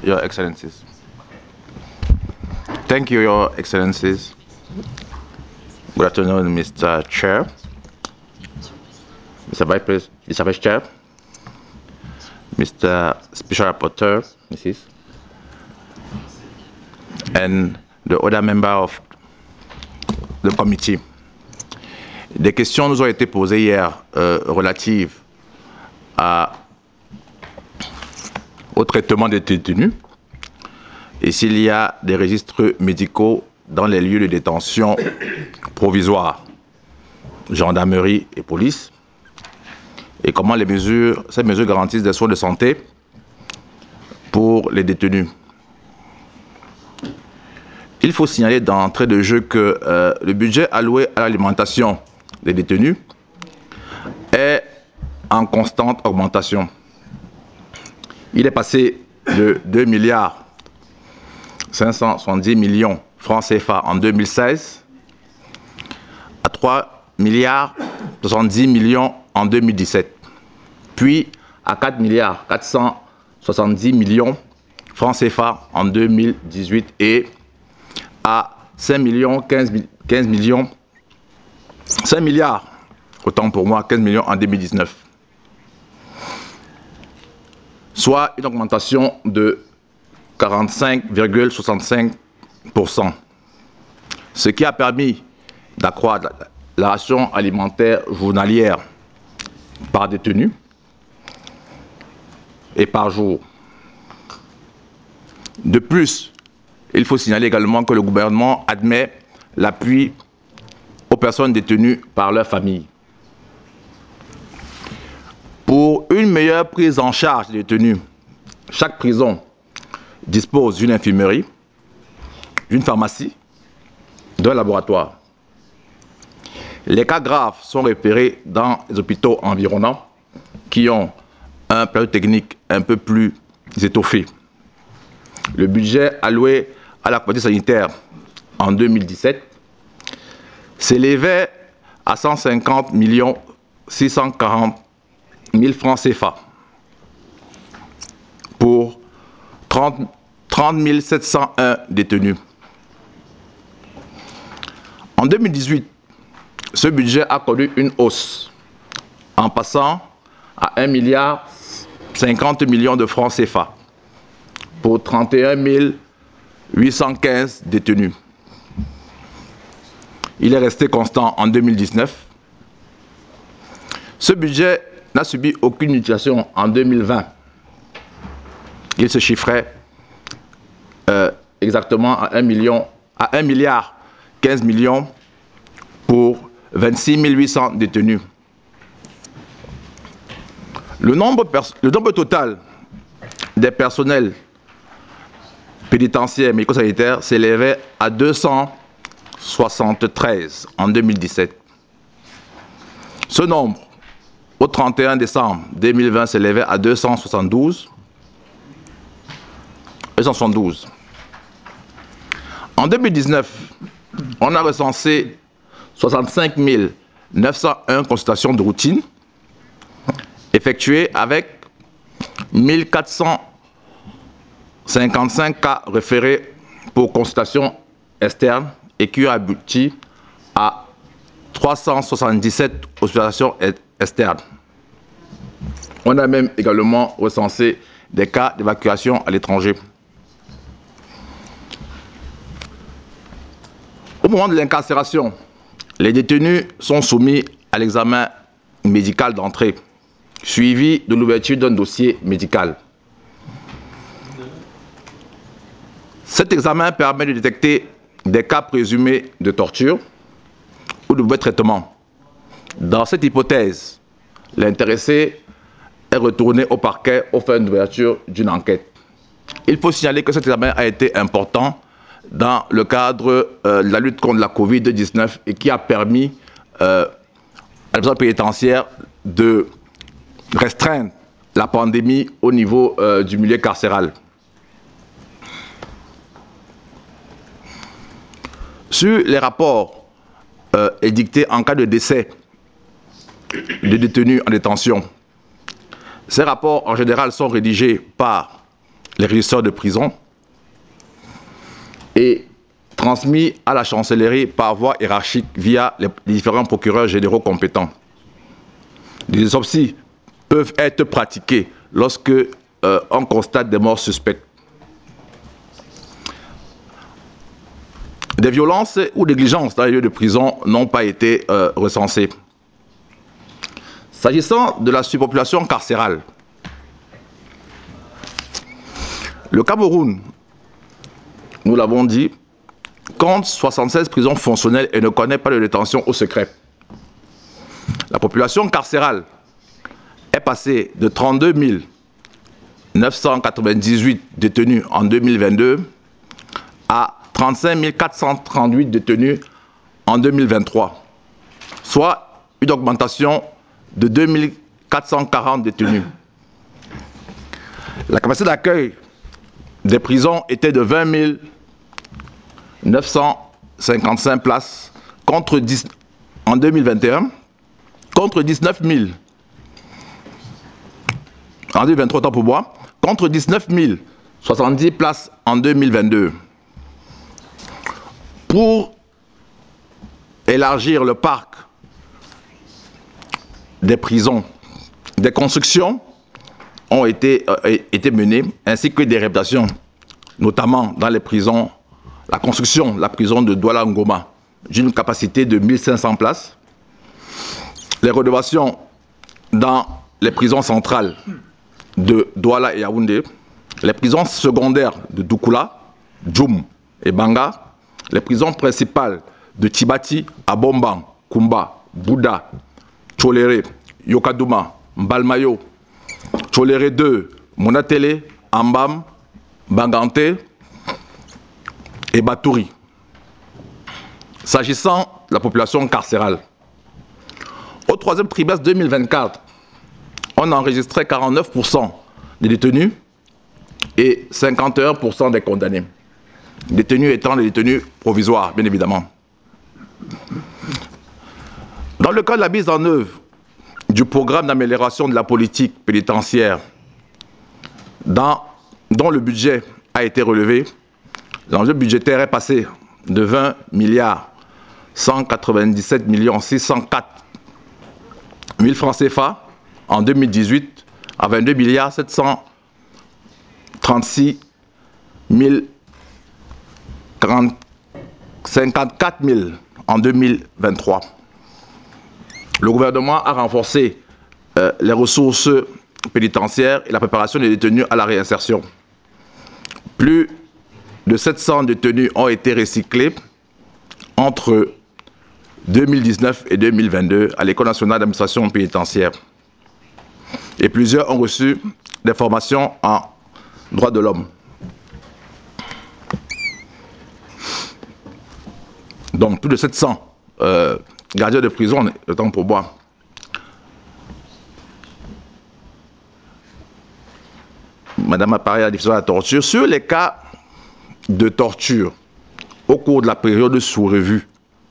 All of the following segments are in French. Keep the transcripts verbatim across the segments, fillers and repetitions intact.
Your Excellencies. Thank you, Your Excellencies. Good afternoon, Mister Chair, Mister Vice President, Mister Vice Chair, Mister Special Rapporteur, Missus and the other member of the committee. Des questions nous ont été posées hier euh, relatives à, au traitement des détenus et s'il y a des registres médicaux dans les lieux de détention provisoires, gendarmerie et police, et comment les mesures, ces mesures garantissent des soins de santé pour les détenus. Il faut signaler d'entrée de jeu que euh, le budget alloué à l'alimentation des détenus est en constante augmentation. Il est passé de deux milliards cinq cent soixante-dix millions francs C F A en deux mille seize à trois milliards soixante-dix millions en deux mille dix-sept, puis à quatre milliards quatre cent soixante-dix millions francs C F A en deux mille dix-huit et à cinq millions quinze millions, cinq milliards, autant pour moi, quinze millions en deux mille dix-neuf. Soit une augmentation de quarante-cinq virgule soixante-cinq pour cent, ce qui a permis d'accroître la ration alimentaire journalière par détenu et par jour. De plus, il faut signaler également que le gouvernement admet l'appui aux personnes détenues par leur famille. Pour une meilleure prise en charge des détenus, chaque prison dispose d'une infirmerie, d'une pharmacie, d'un laboratoire. Les cas graves sont repérés dans les hôpitaux environnants qui ont un plateau technique un peu plus étoffé. Le budget alloué à la politique sanitaire en deux mille dix-sept s'élevait à cent cinquante millions six cent quarante mille francs C F A pour trente mille sept cent un détenus. En deux mille dix-huit, ce budget a connu une hausse en passant à un milliard cinquante millions de francs C F A pour trente et un mille huit cent quinze détenus. Il est resté constant en deux mille dix-neuf. Ce budget n'a subi aucune mutation en deux mille vingt. Il se chiffrait euh, exactement à un million, à un milliard quinze millions pour vingt-six mille huit cents détenus. Le nombre, le nombre total des personnels pénitentiaires et médico-sanitaires s'élevait à deux cent soixante-treize en deux mille dix-sept. Ce nombre, au trente et un décembre deux mille vingt, s'élevait à deux cent soixante-douze. deux cent soixante-douze. En deux mille dix-neuf, on a recensé soixante-cinq mille neuf cent un consultations de routine effectuées avec mille quatre cent cinquante-cinq cas référés pour consultation externe et qui ont abouti à trois cent soixante-dix-sept hospitalisations externes. On a même également recensé des cas d'évacuation à l'étranger. Au moment de l'incarcération, les détenus sont soumis à l'examen médical d'entrée, suivi de l'ouverture d'un dossier médical. Cet examen permet de détecter des cas présumés de torture ou de mauvais traitement. Dans cette hypothèse, l'intéressé est retourné au parquet aux fins d'ouverture d'une enquête. Il faut signaler que cet examen a été important dans le cadre euh, de la lutte contre la COVID dix-neuf et qui a permis euh, à l'administration pénitentiaire de restreindre la pandémie au niveau euh, du milieu carcéral. Sur les rapports euh, édictés en cas de décès de détenus en détention, ces rapports en général sont rédigés par les régisseurs de prison et transmis à la chancellerie par voie hiérarchique via les différents procureurs généraux compétents. Les autopsies peuvent être pratiquées lorsque euh, on constate des morts suspectes. Des violences ou négligences dans les lieux de prison n'ont pas été euh, recensées. S'agissant de la surpopulation carcérale, le Cameroun, nous l'avons dit, compte soixante-seize prisons fonctionnelles et ne connaît pas de détention au secret. La population carcérale est passée de trente-deux mille neuf cent quatre-vingt-dix-huit détenus en deux mille vingt-deux à trente-cinq mille quatre cent trente-huit détenus en deux mille vingt-trois, soit une augmentation de deux mille quatre cent quarante détenus. La capacité d'accueil des prisons était de vingt mille neuf cent cinquante-cinq places contre dix, en deux mille vingt et un, contre dix-neuf mille en deux mille vingt-trois, tant pour moi, contre dix-neuf mille soixante-dix places en deux mille vingt-deux. Pour élargir le parc des prisons, des constructions ont été, euh, été menées, ainsi que des réhabilitations, notamment dans les prisons, la construction de la prison de Douala Ngoma, d'une capacité de mille cinq cents places, les rénovations dans les prisons centrales de Douala et Yaoundé, les prisons secondaires de Doukoula, Djoum et Banga, les prisons principales de Tibati, Abomban, Kumba, Bouda, Tcholéré, Yokadouma, Mbalmayo, Tcholéré deux, Monatele, Ambam, Bangante et Batouri. S'agissant de la population carcérale, au troisième trimestre deux mille vingt-quatre, on a enregistré quarante-neuf pour cent des détenus et cinquante et un pour cent des condamnés. Détenus étant les détenus provisoires, bien évidemment. Dans le cas de la mise en œuvre du programme d'amélioration de la politique pénitentiaire, dans, dont le budget a été relevé, l'enjeu budgétaire est passé de vingt milliards cent quatre-vingt-dix-sept millions six cent quatre mille francs C F A en deux mille dix-huit à vingt-deux milliards sept cent trente-six mille cinquante-quatre mille en deux mille vingt-trois. Le gouvernement a renforcé euh, les ressources pénitentiaires et la préparation des détenus à la réinsertion. Plus de sept cents détenus ont été recyclés entre deux mille dix-neuf et deux mille vingt-deux à l'École nationale d'administration pénitentiaire. Et plusieurs ont reçu des formations en droits de l'homme. Donc plus de sept cents euh, gardiens de prison, le temps pour boire. Madame a parlé de la diffusion de la torture. Sur les cas de torture au cours de la période sous revue,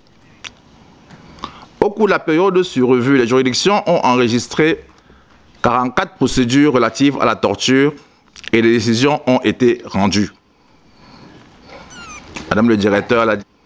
au cours de la période sous revue, les juridictions ont enregistré quarante-quatre procédures relatives à la torture et les décisions ont été rendues. Madame le directeur l'a dit.